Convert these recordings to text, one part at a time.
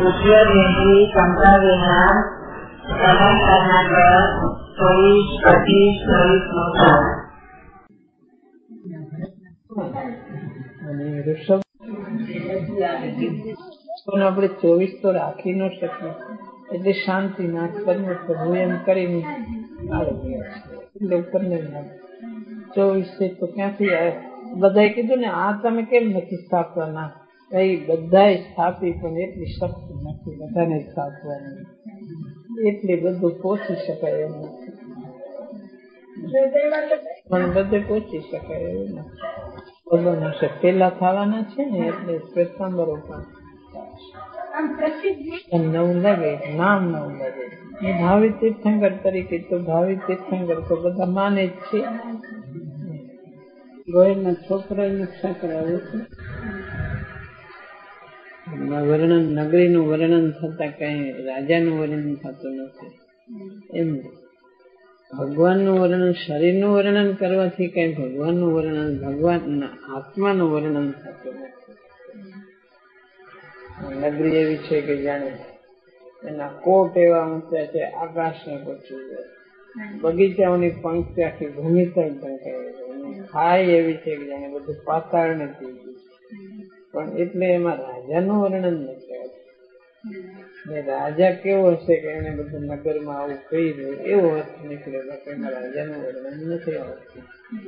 ઉદ્યોગની સંભાવીના દમન કરનાર 24 આપણે 24 તો રાખી ન શકીએ, એટલે શાંતિ ના કર્મ કરવું એમ કરીને એટલે ઉપર નહીં 24 તો ક્યાંથી આવે? બધાએ કીધું ને આ તમે કેમ નથી સ્થાપવાના? એ બધાએ સ્થાપી પણ એટલી શક્તિ નથી બધાને સ્થાપવાની, એટલે બધું પહોંચી શકાય એમ નથી, પણ બધે પહોંચી શકાય એવું નથી. ભગવાન હશે પેલા થવાના છે ને, એટલે શ્વેતાંબરો પણ નવું લાગે, નામ નવું લાગે. એ ભાવિ તીર્થંકર તરીકે તો ભાવિ તીર્થંકર તો બધા માને જ છે. ગોયલના છોકરાએ નકશા કરાવે છે. વર્ણન નગરીનું વર્ણન થતા કઈ રાજાનું વર્ણન થતું નથી. એમ ભગવાનનું વર્ણન, શરીરનું વર્ણન કરવાથી કઈ ભગવાનનું વર્ણન, ભગવાન આત્માનું વર્ણન થતું નથી. નગરી એવી છે કે જાણે એના કોટ એવા મૂક્યા છે, આકાશને પહોંચી જાય. બગીચાઓની પંક્તિ આખી ભૂમિતળ ઢંકાય, ખાય એવી છે કે જાણે બધું પાતાળ ને થઈ ગયું. પણ એટલે એમાં રાજાનું વર્ણન નથી આવતું. રાજા કેવો હશે કે એને બધું નગરમાં આવું કહી દે એવો અર્થ નીકળે, એમાં રાજાનું વર્ણન નથી આવતું.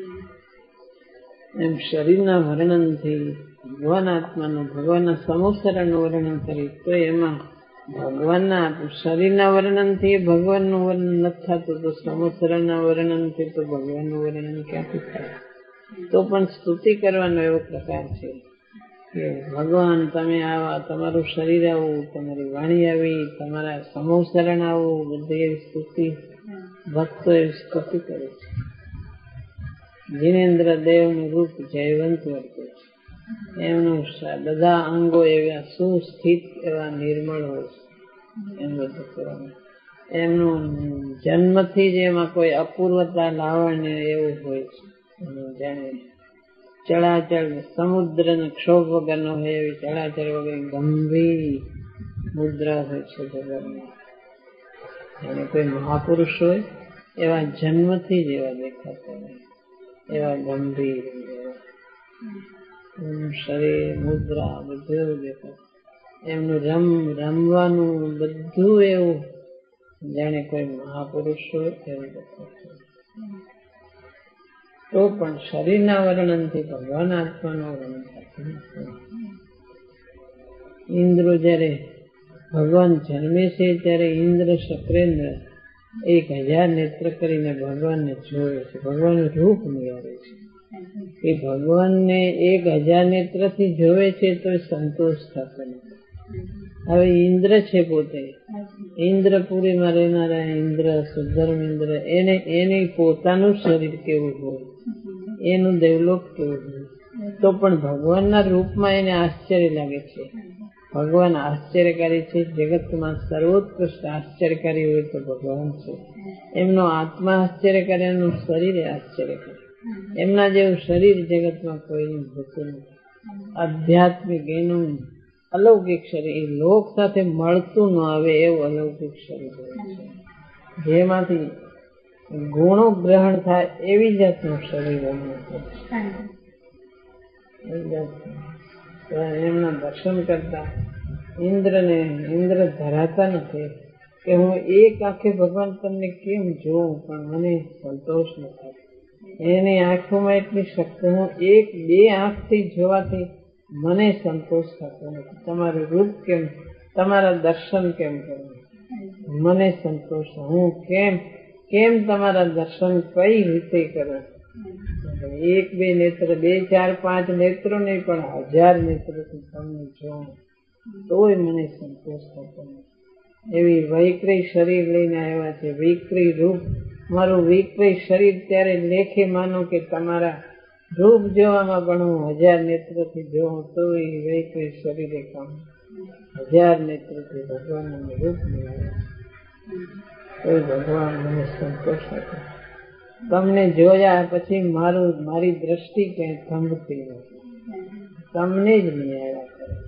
એમ શરીરના વર્ણનથી ભગવાન આત્માનું, ભગવાનના સમુસરણનું વર્ણન કરી તો એમાં ભગવાનના શરીરના વર્ણનથી ભગવાનનું વર્ણન નથી થતું, તો સમુસરણના વર્ણનથી તો ભગવાનનું વર્ણન ક્યાંથી થાય? તો પણ સ્તુતિ કરવાનો એવો પ્રકાર છે કે ભગવાન તમે આવા, તમારું શરીર આવું, તમારી વાણી આવી, તમારા સમુસરણ આવું, બધી એવી સ્તુતિ ભક્તો એવી સ્તુતિ કરે છે. જીનેન્દ્ર દેવનું રૂપ જયવંત વર્તે છે, એમનું બધા અંગો એવા સુસ્થિત, એવા નિર્મળ હોય છે. એમ બધું કરવાનું, એમનું જન્મથી જ એમાં કોઈ અપૂર્વતા લાવણ્ય એવું હોય છે. જાણે ચળાચળ સમુદ્ર ને ક્ષોભ વગરનો હોય એવી ચળાચળ વગર ગંભીર મુદ્રા હોય છે ભગવાનની. એને કોઈ મહાપુરુષ હોય એવા જન્મથી જ એવા દેખાતા હોય, એવા ગંભીર શરીર, મુદ્રા બધું એવું દેખાતું. એમનું રમવાનું બધું એવું જાણે કોઈ મહાપુરુષ હોય એવું દેખાતું. તો પણ શરીરના વર્ણનથી ભગવાન આત્માનું વર્ણન થતું નથી. ઇન્દ્રો જયારે ભગવાન જન્મે છે ત્યારે ઇન્દ્ર શક્રેન્દ્ર 1000 નેત્ર કરીને ભગવાનને જોવે છે, ભગવાનનું રૂપ નિહાળે છે. એ ભગવાનને 1000 નેત્રથી જોવે છે તો સંતોષ થતો નથી. હવે ઇન્દ્ર છે પોતે, ઇન્દ્રપુરીમાં રહેનારા ઇન્દ્ર, સુધર્મ ઇન્દ્ર, એને પોતાનું શરીર કેવું હોય, એનું દેવલોક કેવું હોય, તો પણ ભગવાનના રૂપમાં એને આશ્ચર્ય લાગે છે. ભગવાન આશ્ચર્યકારી છે, જગતમાં સર્વોત્કૃષ્ટ આશ્ચર્યકારી હોય તો ભગવાન છે. એમનો આત્મા આશ્ચર્યકારી, એમનું શરીર આશ્ચર્યકારી. એમના જેવું શરીર જગતમાં કોઈનું હોતું નથી. આધ્યાત્મિક એનું અલૌકિક શરીર, લોક સાથે મળતું ન આવે એવું અલૌકિક શરીર હોય છે, જેમાંથી ગુણો ગ્રહણ થાય એવી જાતનું શરીર એમનું છે. એમના દર્શન કરતા ઇન્દ્ર ધરાતા નથી કે હું એક આંખે ભગવાન તમને કેમ જોઉં, પણ મને સંતોષ નથી. એની આંખોમાં એટલી શક્તિ, હું 1-2 આંખથી જોવાથી મને સંતોષ થતો નથી. તમારું રૂપ કેમ, તમારા દર્શન કેમ કરું, મને સંતોષ, હું કેમ તમારા દર્શન કઈ રીતે કરું? 1-2 નેત્ર, 2, 4, 5 નેત્રો નહીં, પણ 1000 નેત્રોથી તમને જોઉં તોય મને સંતોષ થતો નથી. એવી વૈક્રય શરીર લઈને આવ્યા છે, વિક્રય રૂપ. મારું વિક્રય શરીર ત્યારે લેખે માનો કે તમારા રૂપ જોવામાં પણ હું 1000 નેત્રથી જોઉં તો એ વૈક્રય શરીરે કામ 1000 નેત્રથી ભગવાનનું રૂપ નિહાળે તો ભગવાન મને સંતોષ હતો. તમને જોયા પછી મારી દ્રષ્ટિ ક્યાંય થંભતી નથી, તમને જ નિહાળ્યા કરે.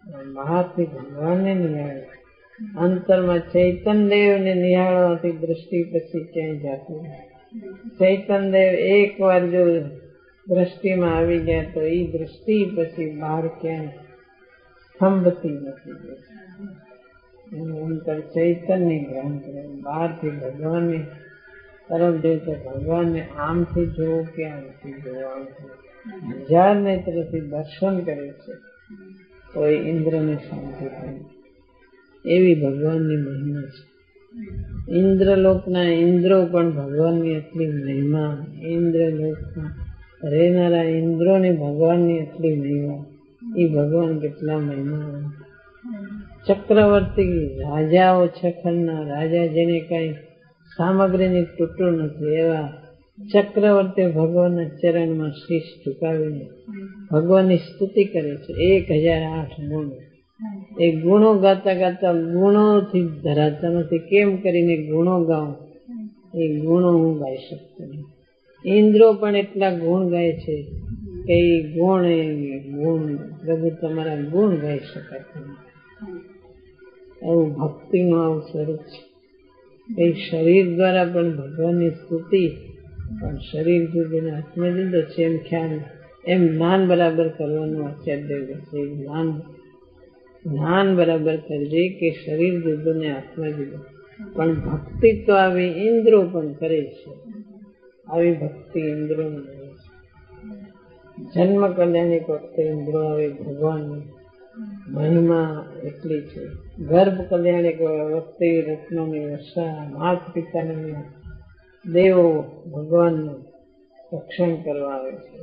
બહારથી ભગવાનને નિહાળે. અંતરમાં ચૈતનદેવ ને નિહાળવાથી દ્રષ્ટિ પછી ક્યાંય જતી નથી. ચૈતનદેવ એક વાર જો દ્રષ્ટિમાં આવી ગયા તો એ દ્રષ્ટિ પછી બહાર ક્યાંય થંભતી નથી. એનું અંતર ચૈતન્ય ગ્રહણ કરે. બહારથી ભગવાનની તરફ જોઈએ તો ભગવાનને આમથી જોવું કે આમથી જોવું, આમથી 1000 નેત્રથી દર્શન કરે છે તો એ ઇન્દ્રને શાંતિ થાય. એવી ભગવાનની મહિમા છે. ઇન્દ્રલોકના ઇન્દ્રો પણ ભગવાનની એટલી મહિમા, ઇન્દ્રલોકમાં રહેનારા ઇન્દ્રોની ભગવાનની એટલી મહિમા, એ ભગવાન કેટલા મહિમા. ચક્રવર્તી રાજાઓ, છખનના રાજા જેને કઈ સામગ્રીની તૂટું નથી, એવા ચક્રવર્તી ભગવાનના ચરણમાં શીશ ઝુકાવીને ભગવાનની સ્તુતિ કરે છે. 1008 ગુણ. એ ગુણો ગાતા ગાતા ગુણોથી ધરાતા નથી. કેમ કરીને ગુણો ગાઉં? એ ગુણો હું ગાઈ શકતો નહીં. ઇન્દ્રો પણ એટલા ગુણ ગાય છે કે એ ગુણ પ્રભુ તમારા ગુણ ગાઈ શકાતા નથી. આવું ભક્તિનું આવું સ્વરૂપ છે. એ શરીર દ્વારા પણ ભગવાનની સ્તુતિ, પણ શરીર સુધીને હાથમાં લીધો છે એમ ખ્યાલ, એમ જ્ઞાન બરાબર કરવાનું આચાર્ય છે. જ્ઞાન બરાબર કરજે કે શરીર જુદોને હાથમાં લીધો, પણ ભક્તિ તો આવી ઇન્દ્રો પણ કરે છે. આવી ભક્તિ ઇન્દ્રો કરે છે. જન્મ કલ્યાણિક વખતે ઇન્દ્રો આવે. ભગવાનની મહિમા એટલી છે. ગર્ભ કલ્યાણિક વખતે રત્નોની વર્ષા, માત પિતાની દેવો ભગવાનનું રક્ષણ કરવા આવે છે.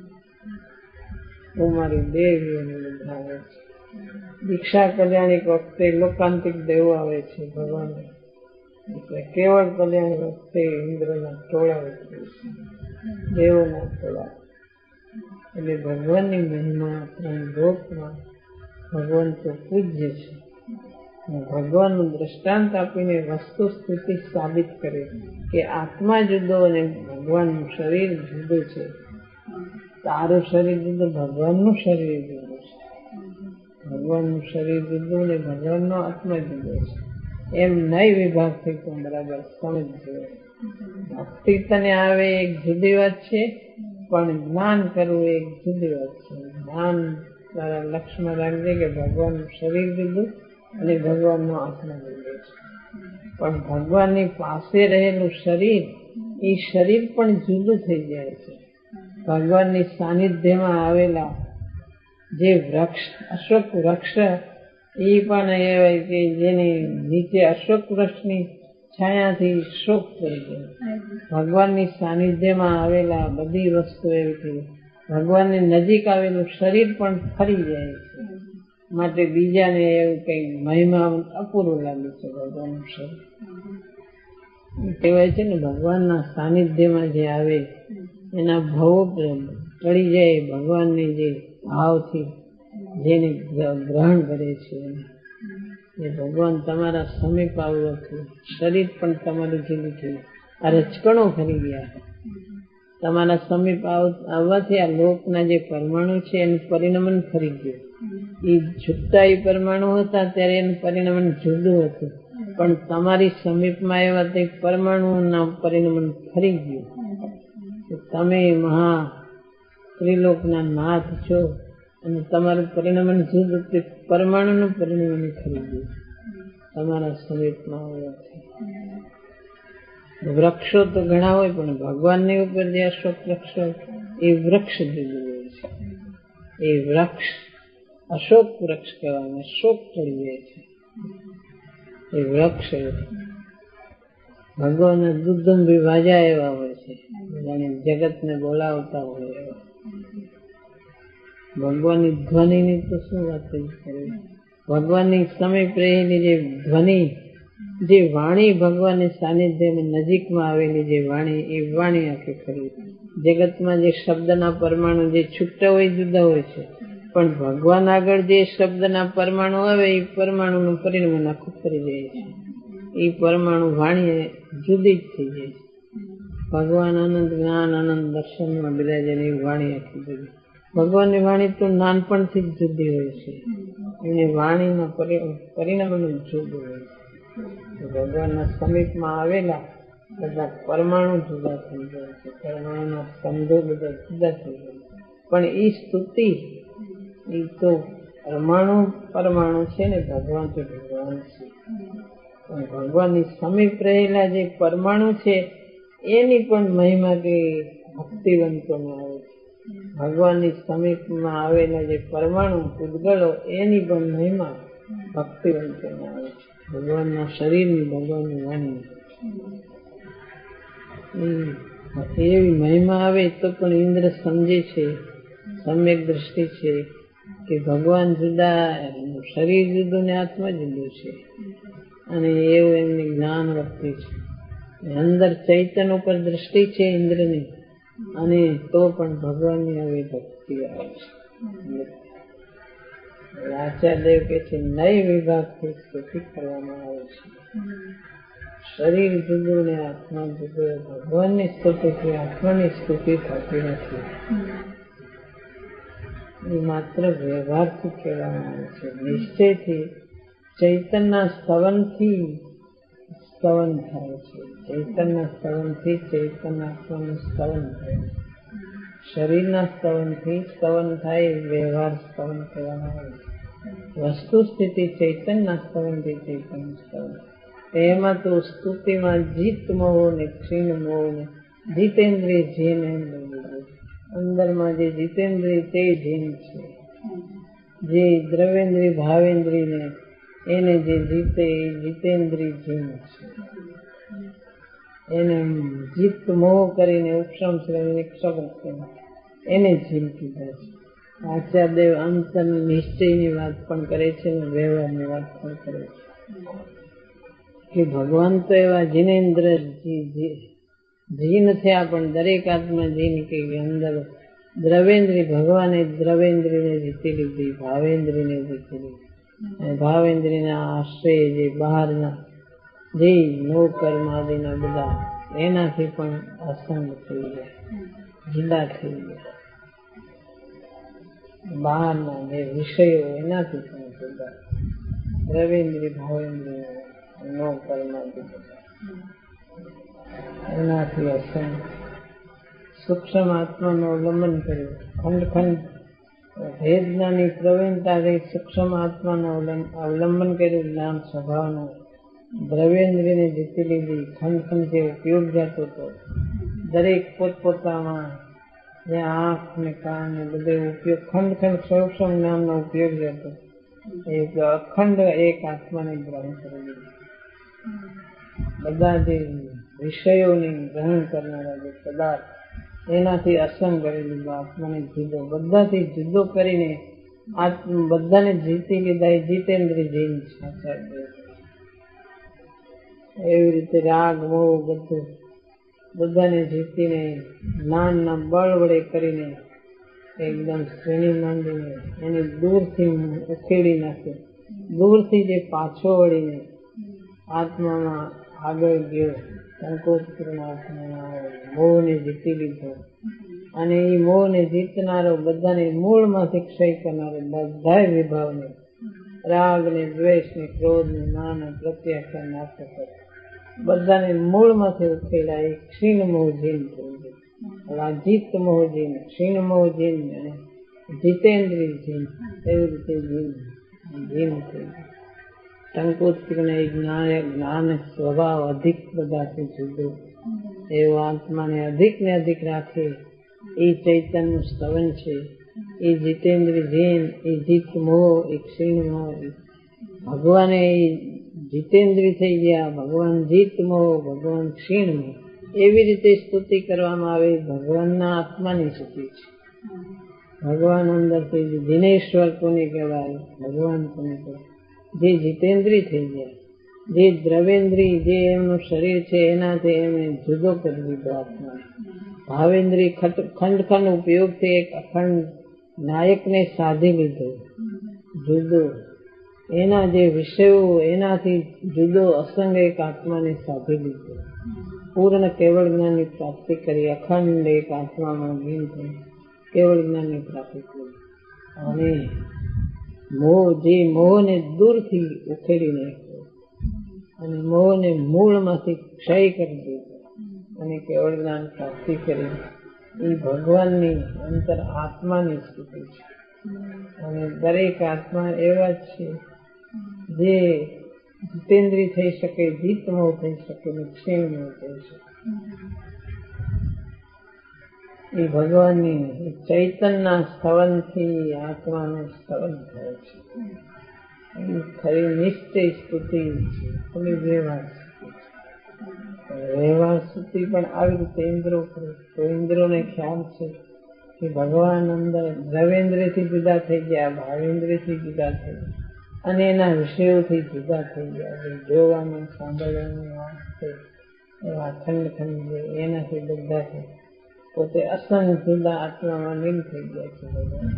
કુમારી દેવીઓને બધા આવે છે. દીક્ષા કલ્યાણિક વખતે લોકાંતિક દેવો આવે છે ભગવાન. એટલે કેવળ કલ્યાણ વખતે ઇન્દ્રના ટોળા ઉતરે છે, દેવોના ટોળા. એટલે ભગવાનની મહિમા ત્રણ લોકમાં ભગવાન તો પૂજ્ય છે. ભગવાનનું દ્રષ્ટાંત આપીને વસ્તુ સ્થિતિ સાબિત કરે કે આત્મા જુદો અને ભગવાનનું શરીર જુદું છે. તારું શરીર જુદું, ભગવાનનું શરીર જુદું છે. ભગવાનનું શરીર જુદું ને ભગવાનનો આત્મા જુદો છે. એમ નહીં વિભાગથી તો બરાબર સમજજો. ભક્તિ તને આવે એક જુદી વાત છે, પણ જ્ઞાન કરવું એક જુદી વાત છે. જ્ઞાન તારા લક્ષ્યમાં રાખજે કે ભગવાનનું શરીર જુદું અને ભગવાનનો આત્મા જુદો છે. પણ ભગવાનની પાસે રહેલું શરીર, એ શરીર પણ જુદું થઈ જાય છે. ભગવાનની સાનિધ્યમાં આવેલા જે વૃક્ષ, અશોક વૃક્ષ, એ પણ એવાય કે જેની નીચે અશોક વૃક્ષની છાયાથી શોક કરી જાય. ભગવાનની સાનિધ્યમાં આવેલા બધી વસ્તુ એવી થઈ. ભગવાનની નજીક આવેલું શરીર પણ ફરી જાય છે. માટે બીજાને એવું કઈ મહિમા અપૂરું લાગે છે. ભગવાનનું શરીર કહેવાય છે ને, ભગવાનના સાનિધ્યમાં જે આવે એના ભવ ટળી જાય. ભગવાનની જે ભાવથી જેને ગ્રહણ કરે છે એ ભગવાન તમારા સમીપ આવવાથી શરીર પણ તમારું જુદું થયું. આ રચકણો ફરી ગયા. તમારા સમીપ આવવાથી આ લોકના જે પરમાણુ છે એનું પરિણમન ફરી ગયું. એ છૂટતા એ પરમાણુ હતા ત્યારે એનું પરિણમન જુદું હતું, પણ તમારી સમીપમાં આવ્યા તે પરમાણુના પરિણમન ફરી ગયું. તમે મહા ત્રિલોકના નાથ છો અને તમારું પરિણમન જુદું, તે પરમાણુનું પરિણમન ફરી ગયું તમારા સમીપમાં આવવાથી. વૃક્ષો તો ઘણા હોય, પણ ભગવાનની ઉપર જે અશોક વૃક્ષ હોય એ વૃક્ષ જુદું હોય છે. એ વૃક્ષ અશોક વૃક્ષ કહેવાય. શોક ચડી જાય છે એ વૃક્ષ. ભગવાનના દુર્દંભી વાજા એવા હોય છે, જાણે જગતને બોલાવતા હોય એવા. ભગવાનની ધ્વનિની તો શું વાત કરવી. ભગવાનની સમીપ રહેલી જે ધ્વનિ, જે વાણી, ભગવાનની સાનિધ્યમાં નજીકમાં આવેલી જે વાણી, એ વાણી આખી ખરી. જગતમાં જે શબ્દના પરમાણુ જે છૂટા હોય જુદા હોય છે, પણ ભગવાન આગળ જે શબ્દના પરમાણુ આવે એ પરમાણુનું પરિણામ આખું કરી જાય છે. એ પરમાણુ વાણી જુદી જ થઈ જાય છે. ભગવાન આનંદ, જ્ઞાન, આનંદ, દર્શનમાં બિરાજે એ વાણી આખી જુદી. ભગવાનની વાણી તો નાનપણથી જ જુદી હોય છે. એની વાણીના પરિણામનું જુદું હોય છે. ભગવાનના સમીપમાં આવેલા બધા પરમાણુ જુદા થઈ જાય છે, પરમાણુના સ્કંધો બધા જુદા થઈ જાય છે, પણ એ સ્તુતિ એ તો પરમાણુ છે ને ભગવાન તો ભગવાન છે. પણ ભગવાનની સમીપ રહેલા જે પરમાણુ છે એની પણ મહિમા કે ભક્તિવંતોમાં આવે છે. ભગવાનની સમીપમાં આવેલા જે પરમાણુ પૂતગલો એની પણ મહિમા ભક્તિવંતોમાં આવે છે. ભગવાનના શરીરની, ભગવાનની વાણી એવી મહિમા આવે તો પણ ઇન્દ્ર સમજે છે, સમ્યક દ્રષ્ટિ છે કે ભગવાન જુદા, શરીર જુદું ને આત્મા જુદું છે, અને એવું એમની જ્ઞાન વૃત્તિ છે. અંદર ચૈતન્ય ઉપર દ્રષ્ટિ છે ઇન્દ્રની, અને તો પણ ભગવાનની આવી ભક્તિ આવે છે. આચાર્યદેવ કે છે નય વિભાગથી સ્તુતિ કરવામાં આવે છે. શરીર જુદું ને આત્મા જુદું, ભગવાનની સ્તુતિથી આત્માની સ્તુતિ થતી નથી. એ માત્ર વ્યવહારથી કહેવામાં આવે છે. નિશ્ચયથી ચૈતન્યના સ્તવનથી સ્તવન થાય છે. ચૈતન્યના સ્તવનથી ચૈતન્ય આત્માનું સ્તવન થાય છે. શરીરના સ્તવનથી સ્તવન થાય, વ્યવહાર સ્તવન કહેવામાં આવે છે. વસ્તુ સ્થિતિ ચૈતન્યના સ્તવનથી ચૈતન્ય સ્તવન. એમાં તો સ્તુતિમાં જીત મોહ ને ક્ષીણ મોહ ને જીતેન્દ્રિય જીન એમ લઈ, અંદરમાં જે જીતેન્દ્રિય તે જીન છે, જે દ્રવેન્દ્રિય ભાવેન્દ્રિય ને એને જે જીતે એ જીતેન્દ્રિય જીન છે. એને જીત મોહ કરીને ઉપશમ એને જીન કીધા છે. આચાર્યદેવ અંતર નિશ્ચયની વાત પણ કરે છે ને વ્યવહારની વાત પણ કરે છે કે ભગવાન તો એવા જીનેન્દ્ર જીન થયા, પણ દરેક આત્મા જીન કે અંદર દ્રવેન્દ્રિય, ભગવાને દ્રવેન્દ્રિયને જીતી લીધી, ભાવેન્દ્રિયને જીતી લીધી. ભાવેન્દ્રિયના આશ્રય જે બહારના જે નોકર્મ આદિના બધા એનાથી પણ અસંગ થઈ ગયા, જુદા થઈ ગયા. બહારના જે વિષયો એનાથી પણ જુદા, દ્રવેન્દ્રિય ભાવેન્દ્રિય નોકર્મ આદિ એનાથી અસંગ. સૂક્ષ્મ આત્માનું અવલંબન કર્યું, ખંડ ખંડ ભેદનાની પ્રવીણતાથી સૂક્ષ્મ આત્માનું અવલંબન કર્યું, જ્ઞાન સ્વભાવનું દ્રવ્યેન્દ્રિયને જીતી લીધી. ખંડ ખંડ જે ઉપયોગ જતો હતો, દરેક પોતપોતામાં જે આંખ ને કાન ને બધે ઉપયોગ, ખંડ ખંડ સૂક્ષ્મ જ્ઞાનનો ઉપયોગ જતો, એ અખંડ એક આત્માને ગ્રહણ કરી લીધું. બધા જે વિષયોને ગ્રહણ કરનારા જે પદાર્થ એનાથી અસંગ કરી લીધો, આત્માને જુદો, બધાથી જુદો કરીને બધાને જીતી લીધા. એ જીતેન્દ્રિય જીન છે. એવી રીતે રાગ મોહ બધું બધાને જીતીને જ્ઞાનના બળ વડે કરીને એકદમ શ્રેણી માંડીને એને દૂરથી ઉખેડી નાખે, દૂરથી જે પાછો વળીને આત્મામાં આગળ ગયો, સંકોચપૂર્ણ આત્મામાં મોહને જીતી લીધો. અને એ મોહને જીતનારો બધાને મૂળમાંથી ક્ષય કરનારો, બધા વિભાવને રાગ ને દ્વેષ ને ક્રોધ ને માન ને પ્રત્યાખ્યાન નાશ કરે, બધાને મૂળમાંથી ઉકેલા એ ક્ષીણ મોહજીન થઈ ગયું. જીત મોહજીન, ક્ષીણ મોહજીન અને જીતેન્દ્રિય જીન, એવી રીતે જીન થઈ ગયું. સંકોચપૂર્ણ એ જ્ઞાન સ્વભાવ અધિક બધાથી જુદો, એવો આત્માને અધિક ને અધિક રાખે એ ચૈતન્યનું સ્તવન છે. એ જીતેન્દ્રિય જીન, એ જીત મોહ, એ ક્ષીણ મોહ, ભગવાને જીતેન્દ્રિય થઈ ગયા, ભગવાન જીત મોહ, ભગવાન ક્ષીણ મોહ. એવી રીતે સ્તુતિ કરવામાં આવે. ભગવાનના આત્માની સ્તુતિ છે. ભગવાન અંદરથી દિનેશ્વર કોને કહેવાય, ભગવાન કોને કહેવાય, જે જીતેન્દ્રિય થઈ ગયા, જે દ્રવેન્દ્રિય જે એમનું શરીર છે એનાથી એમને જુદો કરી દીધો આત્મા. ભાવેન્દ્રિય ખંડ ખંડ ઉપયોગથી એક અખંડ નાયકને સાધી લીધો, જુદો એના જે વિષયો એનાથી જુદો અસંગ એક આત્માને સાધી લીધો. પૂર્ણ કેવળ જ્ઞાનની પ્રાપ્તિ કરી, અખંડ એક આત્મામાં લીન થઈ કેવળ જ્ઞાનની પ્રાપ્તિ કરી. અને મોહને દૂરથી ઉખેડી નાખ્યો અને મોહને મૂળમાંથી ક્ષય કરી દીધો અને કેવળ જ્ઞાન પ્રાપ્તિ કરી. એ ભગવાનની અંતર આત્માની સ્થિતિ છે. અને દરેક આત્મા એવા જ છે જે જીતેન્દ્રિય થઈ શકે, જીતમોહ થઈ શકે, ક્ષીણમોહ થઈ શકે. એ ભગવાનની ચૈતનના સ્થવનથી આત્માનું સ્થવન થાય છે. ખરી નિશ્ચય સ્તુતિ છે, ખરી વ્યવહાર સ્તુતિ છે. વ્યવહાર સ્તુતિ પણ આવી રીતે ઇન્દ્રો કરે તો ઇન્દ્રોને ખ્યાલ છે કે ભગવાન અંદર દ્રવેન્દ્રથી જુદા થઈ ગયા, ભાવેન્દ્રથી જુદા થઈ ગયા અને એના વિષયોથી જુદા થઈ ગયા. જોવાનું, સાંભળવાનું, એવા ખંડ ખંડ એનાથી બધા થઈ પોતે અસંગ જુદા આત્મામાં લીન થઈ ગયા છે. ભગવાન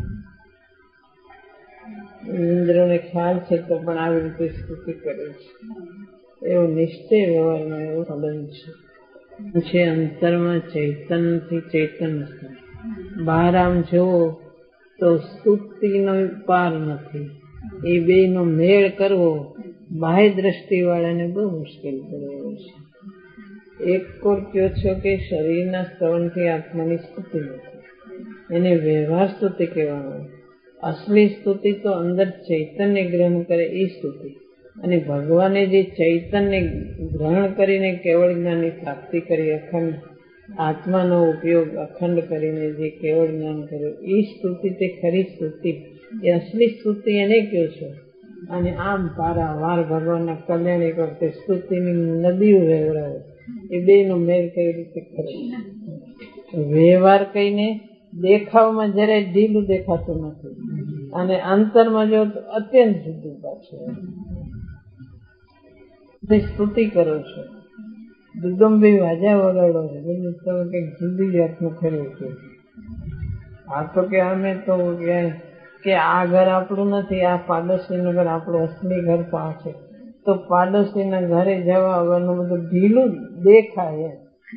ઇન્દ્રોને ખ્યાલ છે તો પણ આવી રીતે સ્તુતિ કરે છે. એવો નિશ્ચય વ્યવહારમાં એવો સંબંધ છે. અંતરમાં ચૈતનથી ચૈતન સ્થાન. બહાર આમ જુઓ તો સ્તુતિનો પાર નથી. એ બેનો મેળ કરવો બાહ્ય દ્રષ્ટિ વાળાને બહુ મુશ્કેલ પડે એવો છે. એક કોર કહો છો કે શરીરના સ્તવનથી આત્માની સ્તુતિ નથી, એને વ્યવહાર સ્તુતિ કહેવામાં. અસલી સ્તુતિ તો અંદર ચૈતન્ય ગ્રહણ કરે એ સ્તુતિ. અને ભગવાને જે ચૈતન્ય ગ્રહણ કરીને કેવળ જ્ઞાનની પ્રાપ્તિ કરી, અખંડ આત્માનો ઉપયોગ અખંડ કરીને જે કેવળ જ્ઞાન કર્યું, એ સ્તુતિ તે ખરી સ્તુતિ. એ અસલી સ્તુતિ એને કહો છો. અને આમ પારાવાર ભગવાનના કલ્યાણ એક વખતે સ્તુતિની નદીઓ વહેવડાવે. એ બેનો મેળ કઈ રીતે કરે. વ્યવહાર કહીને દેખાવમાં જરાય ઢીલું દેખાતું નથી અને અંતરમાં જો તો અત્યંત જુદું પાછું. સ્તુતિ કરો છો, દુદંબી વાજા વગાડો છો, તમે કંઈક જુદી જાતનું કર્યું છે. આ તો કે અમે તો કે આ ઘર આપણું નથી, આ પાડોશીનું ઘર આપણું અસલી ઘર તો આ છે. તો પાડોશીના ઘરે જવા આવવાનું બધું ઢીલું દેખાય.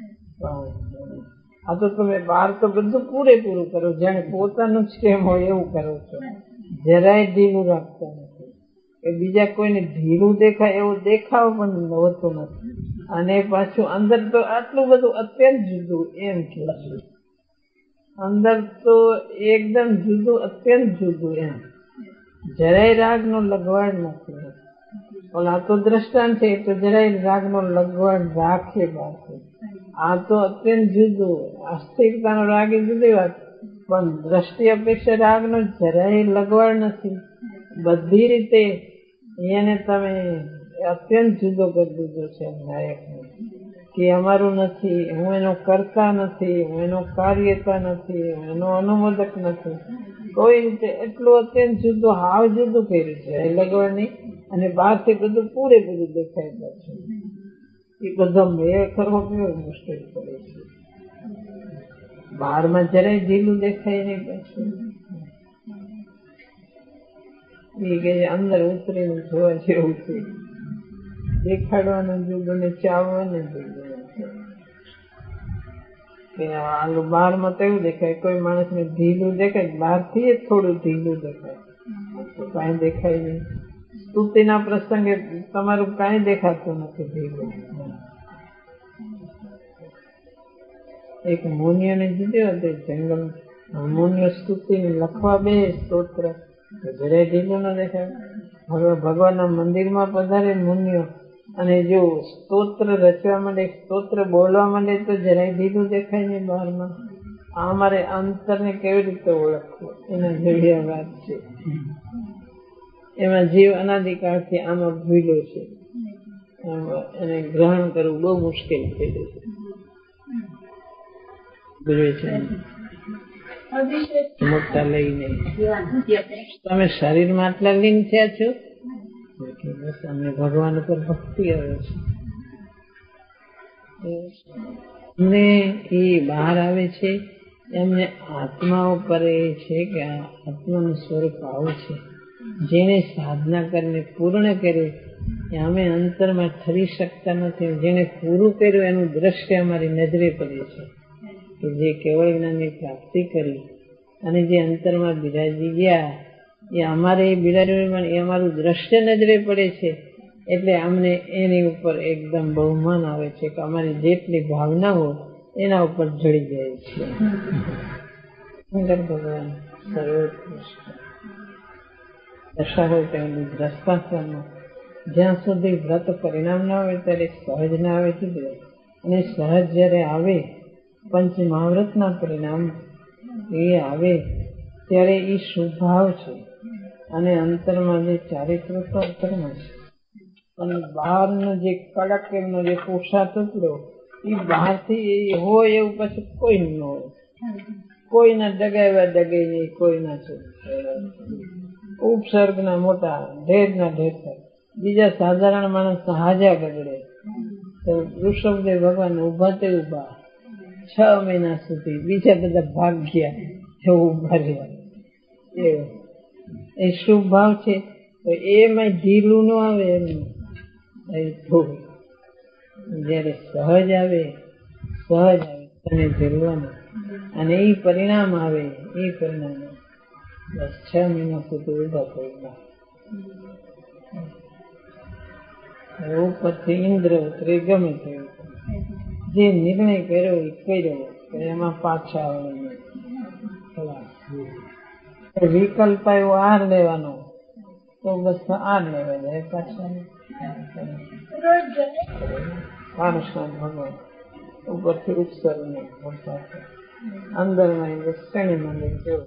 આ તો તમે બહાર તો બધું પૂરેપૂરું કરો, જાણે પોતાનું જ કેમ હોય એવું કરો છો. જરાય ઢીલું રાખતા નથી. એ બીજા કોઈને ઢીલું દેખાય એવું દેખાવ પણ હોતું નથી. અને પાછું અંદર તો આટલું બધું અત્યંત જુદું એમ કે અંદર તો એકદમ જુદું, અત્યંત જુદું એમ. જરાય રાગનો લગવાડ નથી. આ તો દ્રષ્ટાંત છે તો જરાય રાગનો લગવાડ રાખે બાકી. આ તો અત્યંત જુદું. અસ્થિરતાનો રાગ એ જુદી વાત, પણ દ્રષ્ટિ અપેક્ષા રાગનો જરાય લગવાડ નથી. બધી રીતે એને તમે અત્યંત જુદો કરી દીધો છે નાયકને કે અમારું નથી, હું એનો કરતા નથી, હું એનો કાર્યતા નથી, હું એનો અનુમોદક નથી. કોઈ રીતે એટલું અત્યંત જુદું, હાવ જુદું કર્યું છે એ લગવાડ નહીં. અને બહારથી બધું પૂરેપૂરું દેખાય પાછું. એ બધો મેળ કરવો કેવો મુશ્કેલ પડે છે. બહારમાં જરાય ઢીલું દેખાય નહીં પાછું. એ કે અંદર ઉતરીને જોવા જેવું છે. દેખાડવાનું જુદું ને ચાવવાનું જુદું. આલું બહારમાં તો એવું દેખાય, કોઈ માણસને ઢીલું દેખાય, બહારથી જ થોડું ઢીલું દેખાય, કાંઈ દેખાય નહીં. સ્તુતિના પ્રસંગે તમારું કાંઈ દેખાતું નથી ઢીલું. એક મુનિઓને જીત્યો હતો જંગલ. મુનિઓ સ્તુતિ લખવા બે સ્તોત્ર, જરાય ઢીલું ન દેખાય. હવે ભગવાનના મંદિરમાં પધારે મુનિઓ અને જો સ્તોત્ર રચવા માંડે, સ્તોત્ર બોલવા માંડે તો જરાય ઢીલું દેખાય નહીં બહારમાં. આ અમારે અંતરને કેવી રીતે ઓળખવું એના જેવી વાત છે. એમાં જીવ અનાદિકાળથી આમાં ભૂલો છે, એને ગ્રહણ કરવું બહુ મુશ્કેલ થઈ જશે. મોટા લઈને તમે શરીરમાં આટલા લીન થયા છો, બસ અમને ભગવાન ઉપર ભક્તિ આવે છે. ને એ બહાર આવે છે એમને આત્મા ઉપર એ છે કે આત્માનું સ્વરૂપ આવું છે. જેને સાધના કરીને પૂર્ણ કર્યું એ અમે અંતરમાં ઠરી શકતા નથી. જેને પૂરું કર્યું એનું દ્રશ્ય અમારી નજરે પડે છે કે જે કેવળ જ્ઞાનની પ્રાપ્તિ કરી અને જે અંતરમાં બિરાજી ગયા એ અમારે બિરાજમાન એ અમારું દ્રશ્ય નજરે પડે છે, એટલે અમને એની ઉપર એકદમ બહુમાન આવે છે કે અમારી જેટલી ભાવના હોય એના ઉપર જડી જાય છે. શંકર ભગવાન સર્વોત્કૃષ્ટ દશા હોય તેની દ્રષ્ટાશ્રમમાં જ્યાં સુધી વ્રત પરિણામ ના આવે ત્યારે સહજ ના આવે છે, અને સહજ જયારે આવે પંચ મહાવ્રતના પરિણામ એ આવે ત્યારે એ શુભાવ છે, અને અંતરમાં જે ચારિત્ર તો અંતરમાં છે, અને બહારનો જે કડક એમનો જે પુરુષાર્થ ટુકડો એ બહારથી હોય એવું પછી કોઈ ન હોય, કોઈના ડગાવ્યા ડગે નહીં, કોઈના છે ઉપસર્ગના મોટા ઢેરના ઢેર થાય, બીજા સાધારણ માણસ હાજા ગગડે. તો ઋષભદેવ ભગવાન ઉભા તે ઉભા 6 મહિના સુધી, બીજા બધા ભાગ્યા એવું ઉભા રહ્યા. એ શુભ ભાવ છે, તો એમાં ઢીલું ન આવે એમનું. જયારે સહજ આવે તમે ઝેલવાનું, અને એ પરિણામ આવે એ પરિણામ બસ 6 મહિના સુધી ઉભા થઈ ગયા. ઉપરથી ઇન્દ્ર ઉતરે ગમે તેવું, જે નિર્ણય કર્યો એ કર્યો, એમાં પાછા આવે. વિકલ્પ આવ્યો આર લેવાનો તો બસ આર લેવા જાય પાછા. ભગવાન ઉપરથી ઉપસર્ગ અંદરમાં શ્રેણી મંદિર કેવું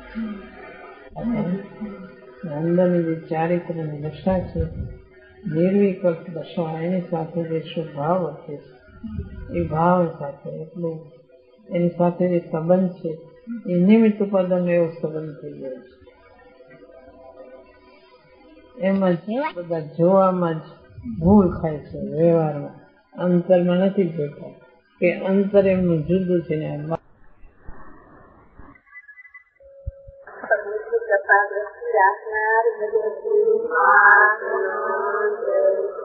અંદરની જે ચારિત્રની દશા છે, નિર્વિકલ્પ દશા, એની સાથે જે શુભ ભાવ વર્તે છે એ ભાવ સાથે એટલું એની સાથે જે સંબંધ છે એ નિમિત્ત ઉપાદાન એવો સંબંધ થઈ ગયો છે. એમાં જ બધા જોવામાં જ ભૂલ ખાય છે, વ્યવહારમાં અંતરમાં નથી જોતા કે અંતર એમનું જુદું છે ને રાખનાર